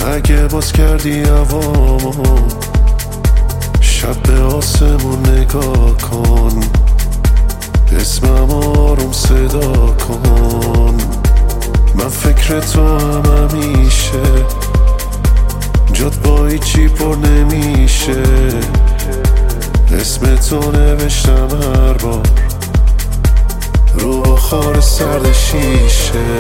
اگه باز کردی هوامو شب به آسمون نگاه کن، اسمم آروم صدا کن. من فکر تو هم همیشه، جات با هیچی پر نمیشه. اسم تو نوشتم هر بار رو بخار سرد شیشه.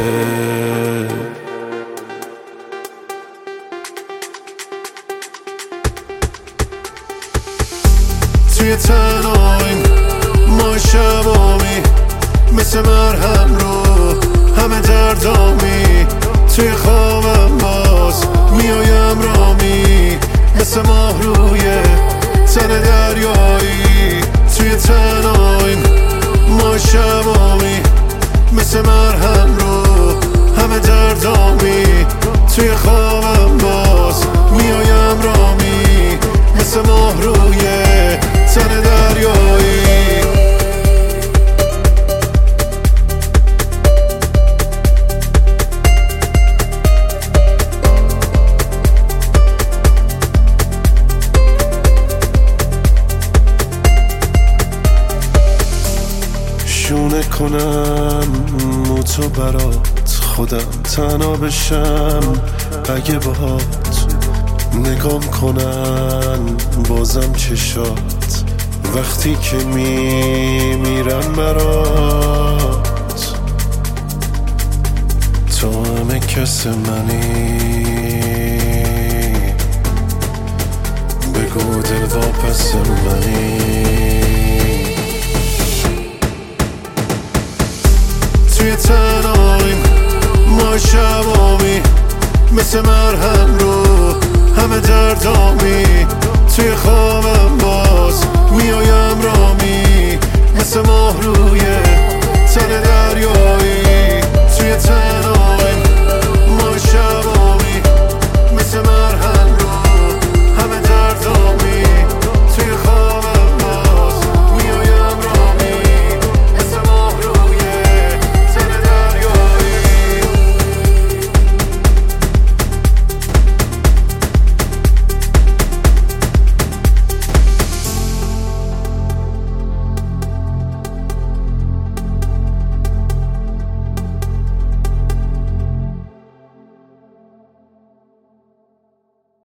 توی تنهاییم ما شبامی، مثل مرهم رو همه دردامی. توی خوابم باز میایم رامی، مثل ماه روی تن دریایی. توی تنهاییم ما شبامی، مثل مرهم رو همه دردامی. توی خوابم باز میایم رامی، مثل ماه روی تن دریایی. شونه کنم موتو برات، خودم تنها بشم اگه باهات. نگام کنن بازم چشات وقتی که میمیرم برات. تو همه کس منی، بگو دل واپس منی. توی تنهاییم ما شبامی، مثل مرهم رو همه دردامی. توی خوابم باز میایم رامی، مثل ماه رو